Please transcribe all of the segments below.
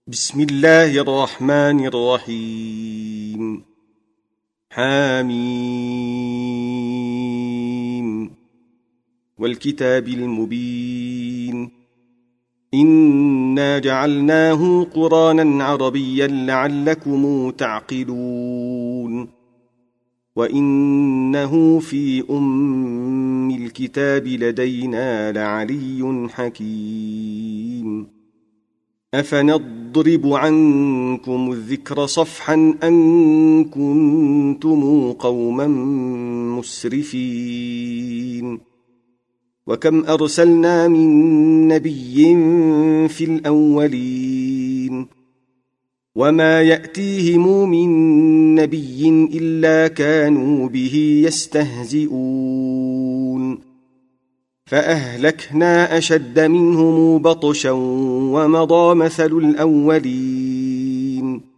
بسم الله الرحمن الرحيم. حميم والكتاب المبين. إنا جعلناه قرآنا عربيا لعلكم تعقلون وإنه في أم الكتاب لدينا لعلي حكيم. أفنضرب عنكم الذكر صفحا أن كنتم قوما مسرفين. وكم أرسلنا من نبي في الأولين وما يأتيهم من نبي إلا كانوا به يستهزئون فأهلكنا أشد منهم بطشا ومضى مثل الأولين.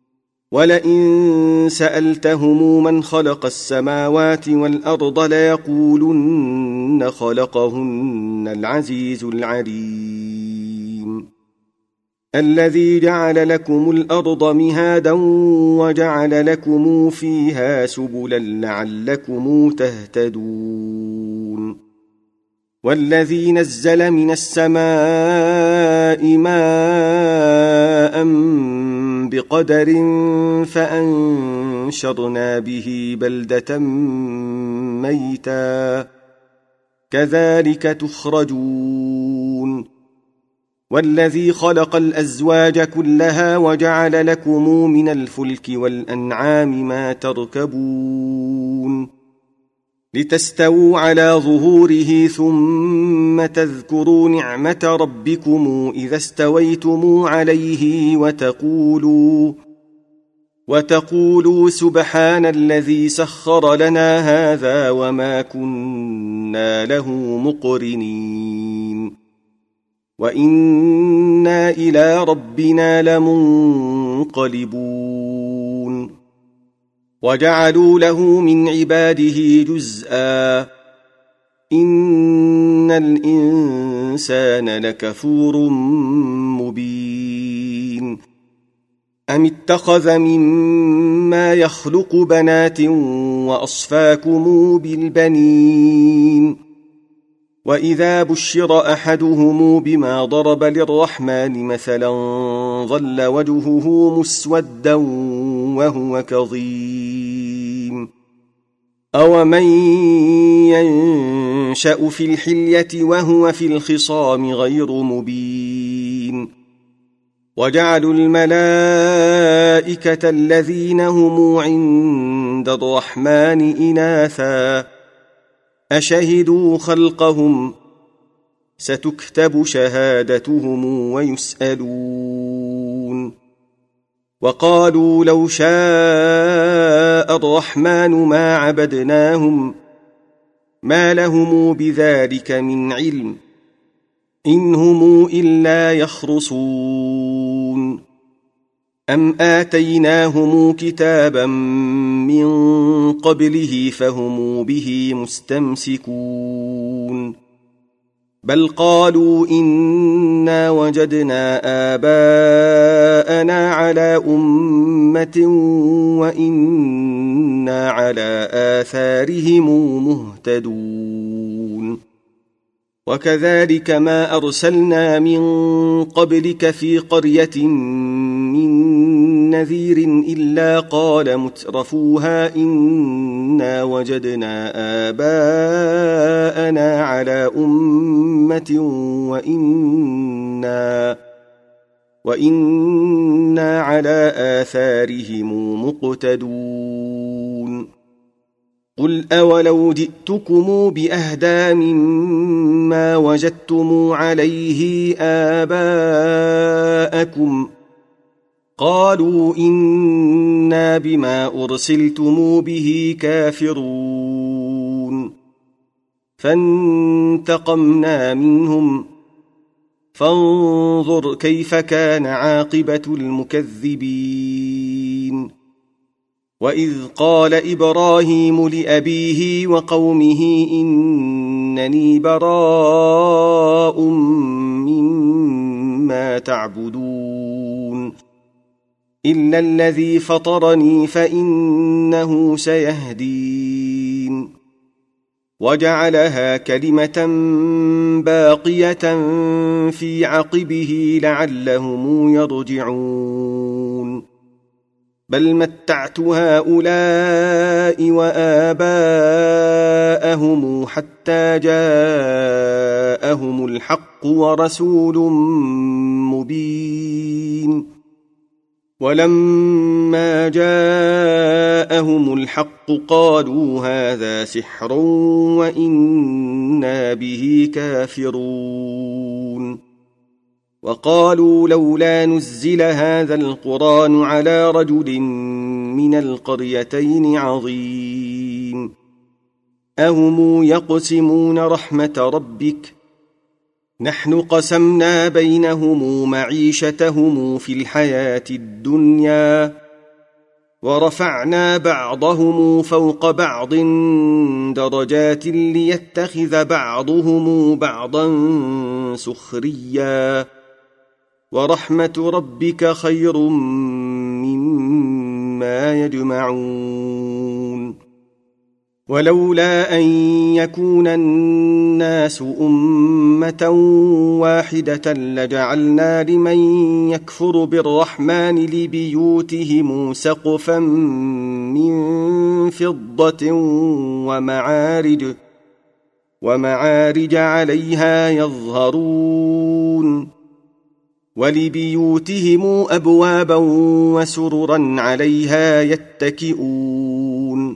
ولئن سألتهم من خلق السماوات والأرض ليقولن خلقهن العزيز العليم الذي جعل لكم الأرض مهادا وجعل لكم فيها سبلا لعلكم تهتدون والذي نزل من السماء ماء بقدر فأنشرنا به بلدة ميتا كذلك تخرجون والذي خلق الأزواج كلها وجعل لكم من الفلك والأنعام ما تركبون لتستووا على ظهوره ثم تذكروا نعمة ربكم إذا استويتم عليه وتقولوا سبحان الذي سخر لنا هذا وما كنا له مقرنين وإنا إلى ربنا لمنقلبون. وجعلوا له من عباده جزءا إن الإنسان لكفور مبين. أم اتخذ مما يخلق بنات وأصفاكم بالبنين وإذا بشر أحدهم بما ضرب للرحمن مثلا ظل وجهه مسودا وهو كظيم. أومن ينشأ في الحلية وهو في الخصام غير مبين. وجعلوا الملائكة الذين هم عند الرحمن إناثا أشهدوا خلقهم ستكتب شهادتهم ويسألون. وقالوا لو شاء الرحمن ما عبدناهم ما لهم بذلك من علم إن هم إلا يخرصون. أم آتيناهم كتابا من قبله فهم به مستمسكون بل قالوا إنا وجدنا آباءنا على أمة وإنا على آثارهم مهتدون. وكذلك ما أرسلنا من قبلك في قرية من نذير إلا قال مترفوها إنا وجدنا آباءنا على أمة وإنا على آثارهم مقتدون. قل أولو جئتكم بأهدى مما وجدتم عليه آباءكم قالوا إنا بما أرسلتم به كافرون فانتقمنا منهم فانظر كيف كان عاقبة المكذبين. وإذ قال إبراهيم لأبيه وقومه إنني براء مما تعبدون إلا الذي فطرني فإنه سيهدين وجعلها كلمة باقية في عقبه لعلهم يرجعون بل متعت هؤلاء وآباءهم حتى جاءهم الحق ورسول مبين ولما جاءهم الحق قالوا هذا سحر وإنا به كافرون وقالوا لولا نزل هذا القرآن على رجل من القريتين عظيم أهم يقسمون رحمة ربك نحن قسمنا بينهم معيشتهم في الحياة الدنيا ورفعنا بعضهم فوق بعض درجات ليتخذ بعضهم بعضا سخريا ورحمة ربك خير مما يجمعون ولولا أن يكون الناس أمة واحدة لجعلنا لمن يكفر بالرحمن لبيوتهم سقفا من فضة ومعارج عليها يظهرون ولبيوتهم أبوابا وسررا عليها يتكئون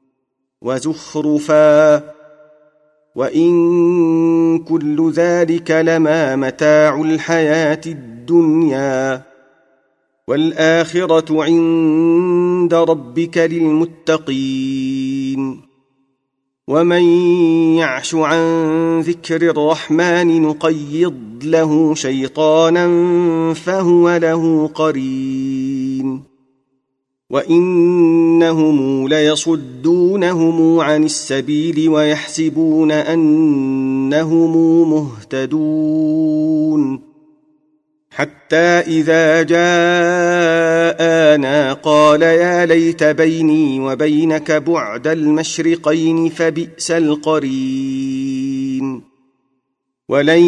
وزخرفا وإن كل ذلك لما متاع الحياة الدنيا والآخرة عند ربك للمتقين ومن يعش عن ذكر الرحمن نقيض له شيطانا فهو له قرين وإنهم ليصدونهم عن السبيل ويحسبون أنهم مهتدون حتى إذا جاءنا قال يا ليت بيني وبينك بعد المشرقين فبئس القرين ولن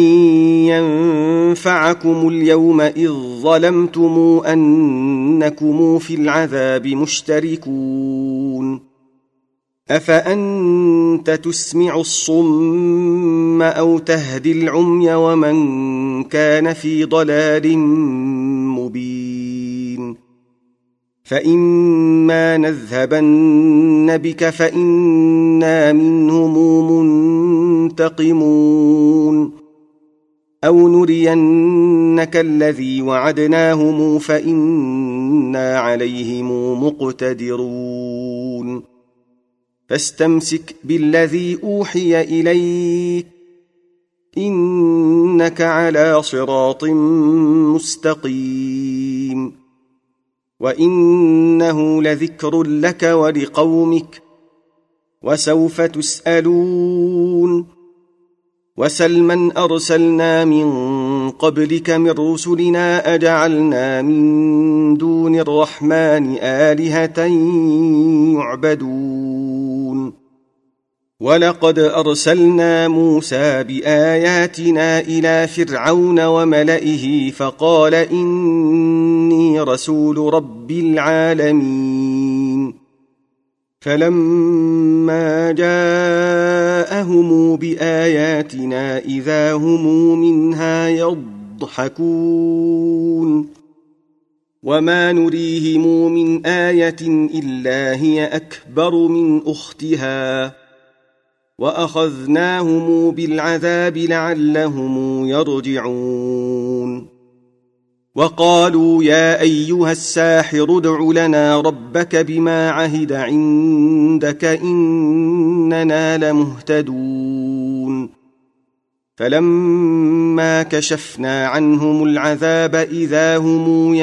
ينفعكم اليوم إذ ظلمتم أنكم في العذاب مشتركون أفأنت تسمع الصم أو تهدي العمي ومن كان في ضلال مبين فإما نذهبن بك فإنا منهم منتقمون أو نرينك الذي وعدناهم فإنا عليهم مقتدرون فاستمسك بالذي أوحي إليك إنك على صراط مستقيم وإنه لذكر لك ولقومك وسوف تسألون وسل من أرسلنا من قبلك من رسلنا أجعلنا من دون الرحمن آلهة يعبدون ولقد أرسلنا موسى بآياتنا إلى فرعون وملئه فقال إني رسول رب العالمين فلما جاءهم بآياتنا إذا هم منها يضحكون وما نريهم من آية إلا هي أكبر من أختها وأخذناهم بالعذاب لعلهم يرجعون وقالوا يا أيها الساحر ادع لنا ربك بما عهد عندك إننا لمهتدون فلما كشفنا عنهم العذاب إذا هم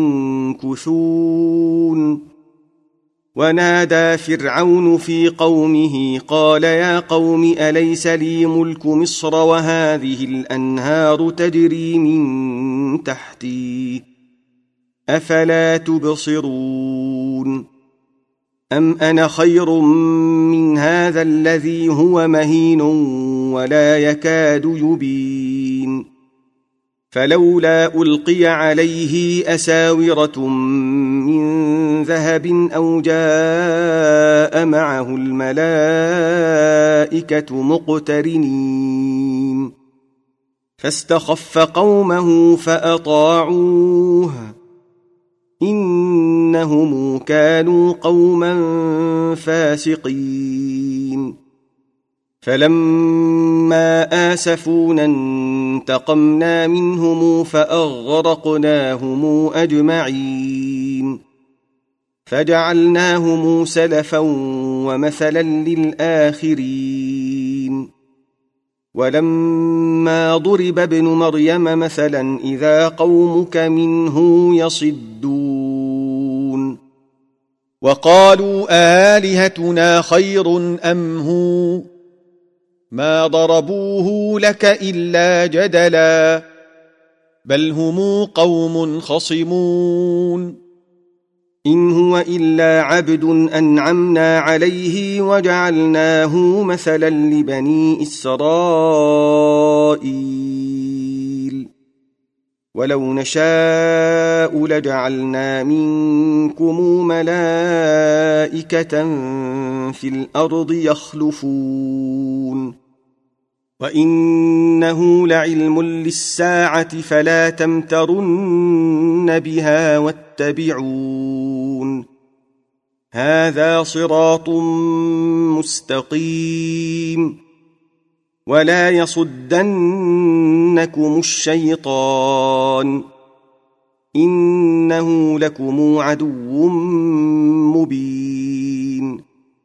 ينكثون ونادى فرعون في قومه قال يا قوم أليس لي ملك مصر وهذه الأنهار تجري من تحتي أفلا تبصرون أم أنا خير من هذا الذي هو مهين ولا يكاد يبين فلولا ألقي عليه أساورة من ذهب أو جاء معه الملائكة مقترنين فاستخف قومه فأطاعوه إنهم كانوا قوما فاسقين فلما آسفونا انتقمنا منهم فأغرقناهم أجمعين فجعلناهم سلفا ومثلا للآخرين ولما ضرب ابن مريم مثلا إذا قومك منه يصدون وقالوا آلهتنا خير أم هو ما ضربوه لك إلا جدلا بل هم قوم خصمون إن هو إلا عبد أنعمنا عليه وجعلناه مثلا لبني إسرائيل ولو نشاء لجعلنا منكم ملائكة في الأرض يخلفون وإنه لعلم للساعة فلا تمترن بها واتبعون هذا صراط مستقيم ولا يصدنكم الشيطان إنه لكم عدو مبين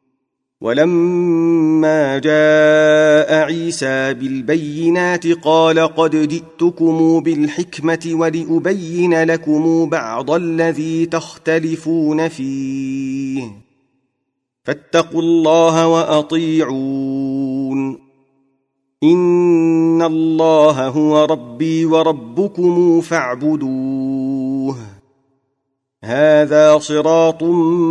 ولما جاء عيسى بالبينات قال قد جئتكم بالحكمة ولأبين لكم بعض الذي تختلفون فيه فاتقوا الله وأطيعون إن الله هو ربي وربكم فاعبدوه هذا صراط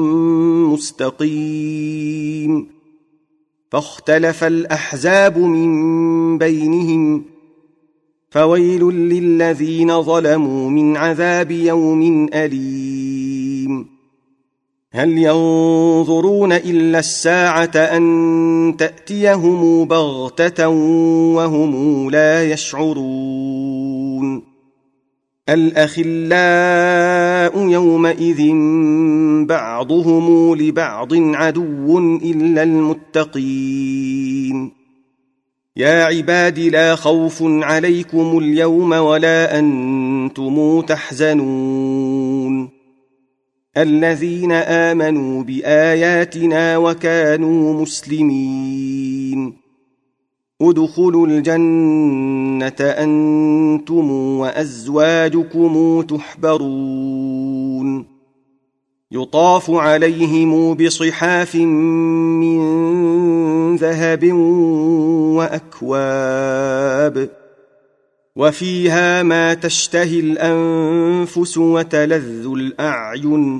مستقيم فاختلف الأحزاب من بينهم فويل للذين ظلموا من عذاب يوم أليم هل ينظرون إلا الساعة أن تأتيهم بغتة وهم لا يشعرون الأخلاء يومئذ بعضهم لبعض عدو إلا المتقين يا عباد لا خوف عليكم اليوم ولا أنتم تحزنون الذين آمنوا بآياتنا وكانوا مسلمين ادخلوا الجنة أنتم وأزواجكم تحبرون يطاف عليهم بصحاف من ذهب وأكواب وفيها ما تشتهي الأنفس وتلذ الأعين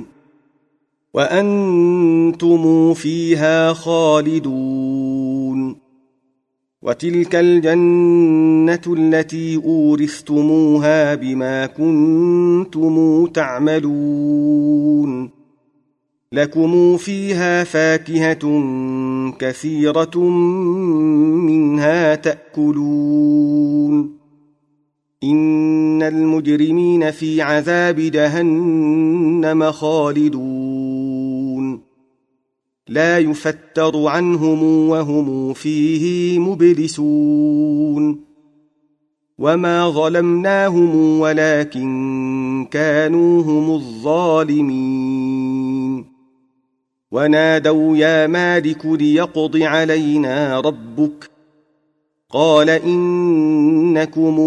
وأنتم فيها خالدون وتلك الجنة التي أورثتموها بما كنتم تعملون لكم فيها فاكهة كثيرة منها تأكلون إن المجرمين في عذاب جهنم خالدون لا يفتر عنهم وهم فيه مبلسون وما ظلمناهم ولكن كانوا هم الظالمين ونادوا يا مالك ليقض علينا ربك قال إنكم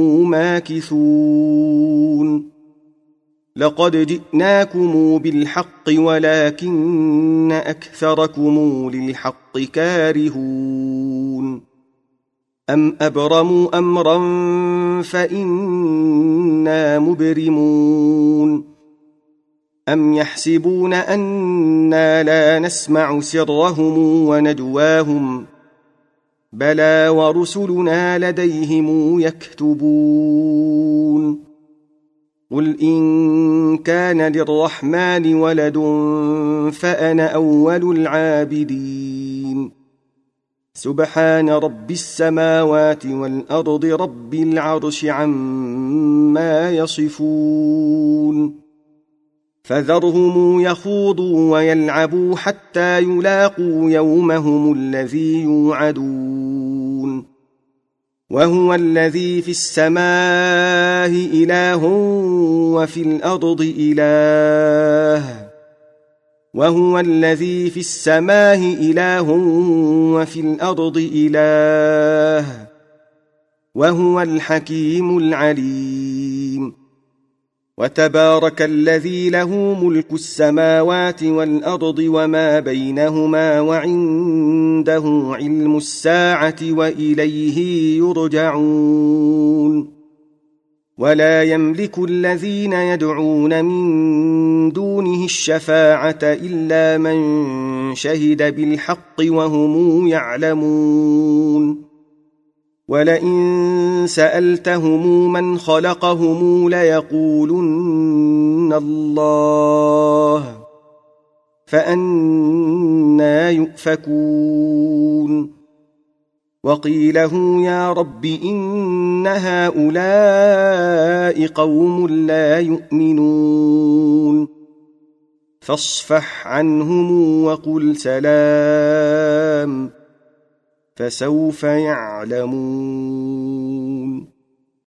ماكثون لقد جئناكم بالحق ولكن أكثركم للحق كارهون أم أبرموا أمرا فإنا مبرمون أم يحسبون أنا لا نسمع سرهم ونجواهم بلى ورسلنا لديهم يكتبون قل إن كان للرحمن ولد فأنا أول العابدين سبحان رب السماوات والأرض رب العرش عما يصفون فذرهم يخوضوا ويلعبوا حتى يلاقوا يومهم الذي يوعدون وهو الذي في السماء إله وفي الأرض إله وهو الذي في السماء إله وفي الأرض إله وهو الحكيم العليم وتبارك الذي له ملك السماوات والأرض وما بينهما وعنده علم الساعة وإليه يرجعون ولا يملك الذين يدعون من دونه الشفاعة إلا من شهد بالحق وهم يعلمون ولئن سألتهم من خلقهم ليقولن الله فأنى يؤفكون وقيله يا رب إن هؤلاء قوم لا يؤمنون فاصفح عنهم وقل سلام فسوف يعلمون